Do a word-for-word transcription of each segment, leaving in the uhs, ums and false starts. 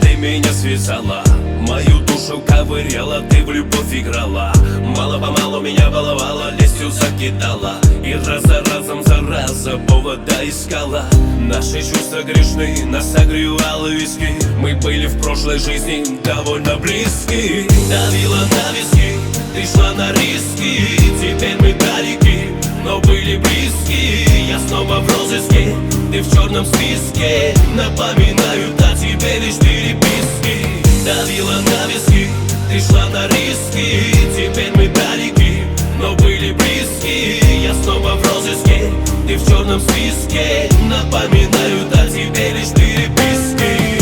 ты меня связала, мою душу ковыряла, ты в любовь играла. Мало-помалу меня баловала, лестью закидала, и раз за разом, зараза, повода искала. Наши чувства грешны, нас согревало виски. Мы были в прошлой жизни довольно близки. Давила на виски, ты шла на риски. Теперь мы далеки, но были близки. Я снова в розыске, ты в черном списке. Напоминают о тебе лишь переписки. Давила на виски, ты шла на риски. Теперь мы далеки, но были близки. Я снова в розыске, ты в черном списке. Напоминают о тебе лишь переписки.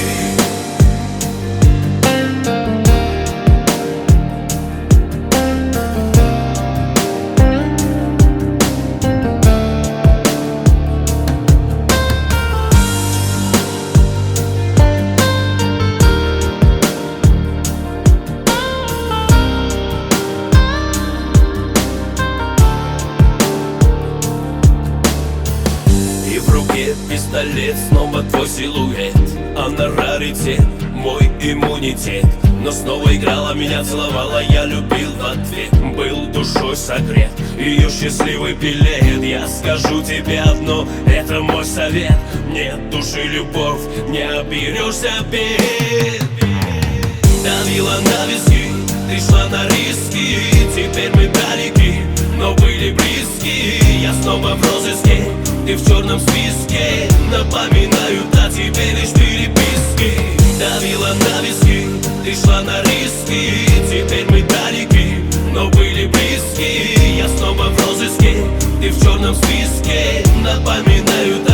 Пистолет, снова твой силуэт, она раритет, мой иммунитет. Но снова играла, меня целовала, я любил в ответ. Был душой согрет, ее счастливый билет. Я скажу тебе одно, это мой совет: нет души, любовь, не оберешься бед. Давила на виски, ты шла на риски. Теперь мы далеки, но были близки. Я снова в розыске, ты в черном списке. Напоминают о тебе лишь переписки. Давила на виски, ты шла на риски. Теперь мы далеки, но были близки. Я снова в розыске, ты в черном списке. Напоминают